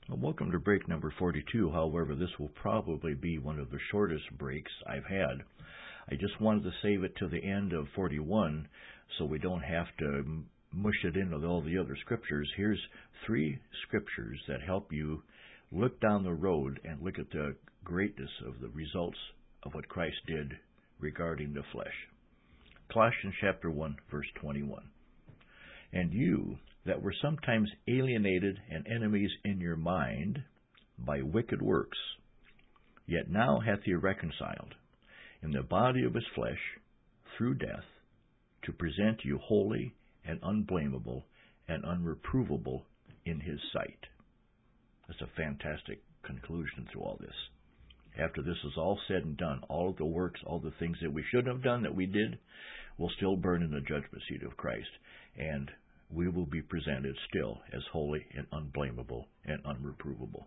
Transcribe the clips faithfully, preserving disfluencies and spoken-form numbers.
Well, welcome to break number forty-two. However, this will probably be one of the shortest breaks I've had. I just wanted to save it to the end of forty-one so we don't have to mush it in with all the other scriptures. Here's three scriptures that help you look down the road and look at the greatness of the results of what Christ did regarding the flesh. Colossians chapter one, verse twenty-one. And you that were sometimes alienated and enemies in your mind by wicked works, yet now hath he reconciled in the body of his flesh through death, to present you holy and unblameable and unreprovable in his sight. That's a fantastic conclusion to all this. After this is all said and done, all of the works, all the things that we shouldn't have done that we did, will still burn in the judgment seat of Christ. And we will be presented still as holy and unblameable and unreprovable.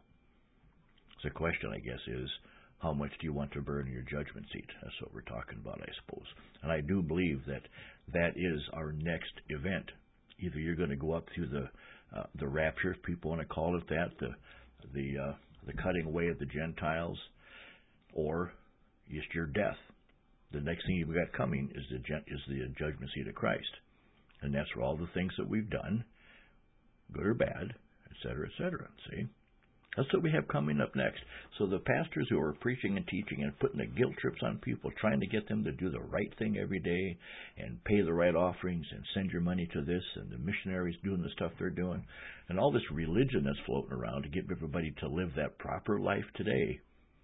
So the question, I guess, is, how much do you want to burn in your judgment seat? That's what we're talking about, I suppose. And I do believe that that is our next event. Either you're going to go up through the uh, the rapture, if people want to call it that, the the uh, the cutting away of the Gentiles, or it's your death. The next thing you've got coming is the is the judgment seat of Christ. And that's where all the things that we've done, good or bad, et cetera, et cetera. See? That's what we have coming up next. So the pastors who are preaching and teaching and putting the guilt trips on people, trying to get them to do the right thing every day and pay the right offerings and send your money to this, and the missionaries doing the stuff they're doing, and all this religion that's floating around to get everybody to live that proper life today,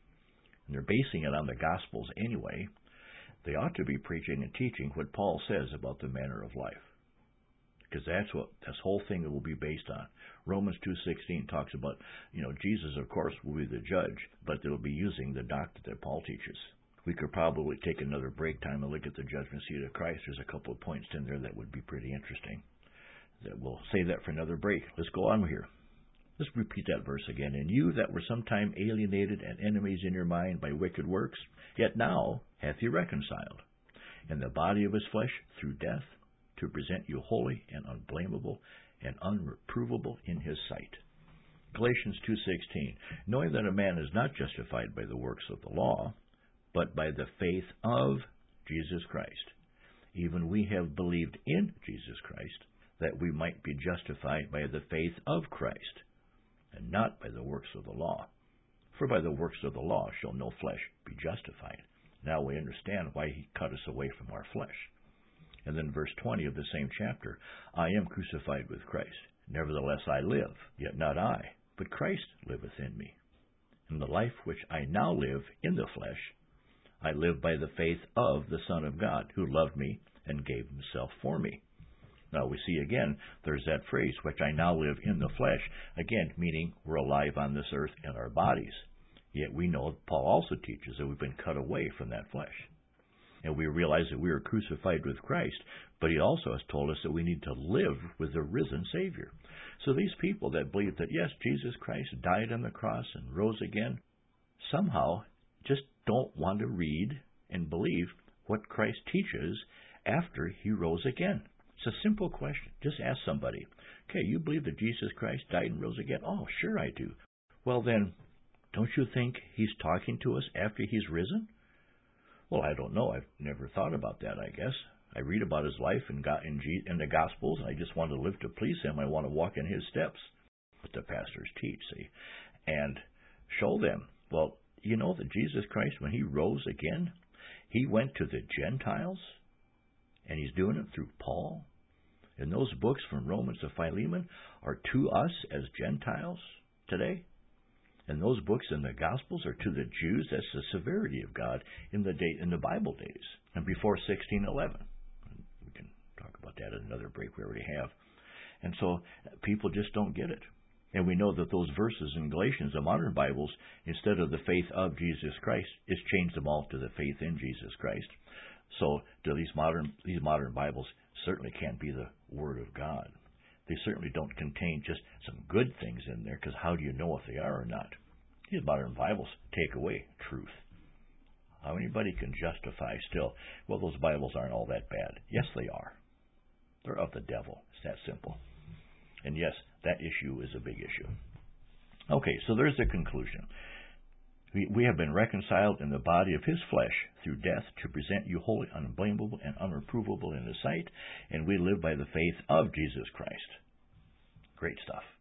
and they're basing it on the Gospels anyway, they ought to be preaching and teaching what Paul says about the manner of life. Because that's what this whole thing will be based on. Romans two sixteen talks about, you know, Jesus, of course, will be the judge, but they'll be using the doctrine that Paul teaches. We could probably take another break time and look at the judgment seat of Christ. There's a couple of points in there that would be pretty interesting. That we'll save that for another break. Let's go on here. Let's repeat that verse again. And you that were sometime alienated and enemies in your mind by wicked works, yet now hath he reconciled in the body of his flesh through death, to present you holy and unblameable and unreprovable in his sight. Galatians two sixteen, knowing that a man is not justified by the works of the law, but by the faith of Jesus Christ. Even we have believed in Jesus Christ, that we might be justified by the faith of Christ, and not by the works of the law. For by the works of the law shall no flesh be justified. Now we understand why he cut us away from our flesh. And then verse twenty of the same chapter, I am crucified with Christ. Nevertheless I live, yet not I, but Christ liveth in me. In the life which I now live in the flesh, I live by the faith of the Son of God, who loved me and gave himself for me. Now we see again, there's that phrase, which I now live in the flesh, again, meaning we're alive on this earth in our bodies. Yet we know Paul also teaches that we've been cut away from that flesh. And we realize that we are crucified with Christ, but he also has told us that we need to live with the risen Savior. So these people that believe that, yes, Jesus Christ died on the cross and rose again, somehow just don't want to read and believe what Christ teaches after he rose again. It's a simple question. Just ask somebody, okay, you believe that Jesus Christ died and rose again? Oh, sure I do. Well then, don't you think he's talking to us after he's risen? Well, I don't know. I've never thought about that, I guess. I read about his life in, in, in the Gospels, and I just want to live to please him. I want to walk in his steps. But the pastors teach, see, and show them. Well, you know that Jesus Christ, when he rose again, he went to the Gentiles, and he's doing it through Paul. And those books from Romans to Philemon are to us as Gentiles today. And those books in the Gospels are to the Jews. That's the severity of God in the day, in the Bible days and before sixteen eleven. We can talk about that in another break we already have. And so people just don't get it. And we know that those verses in Galatians, the modern Bibles, instead of the faith of Jesus Christ, it's changed them all to the faith in Jesus Christ. So do these modern these modern Bibles certainly can't be the Word of God. They certainly don't contain just some good things in there, because how do you know if they are or not? These modern Bibles take away truth. How anybody can justify still, well, those Bibles aren't all that bad. Yes, they are. They're of the devil. It's that simple. And yes, that issue is a big issue. Okay, so there's the conclusion. We, we have been reconciled in the body of his flesh through death to present you holy, unblameable, and unreprovable in his sight, and we live by the faith of Jesus Christ. Great stuff.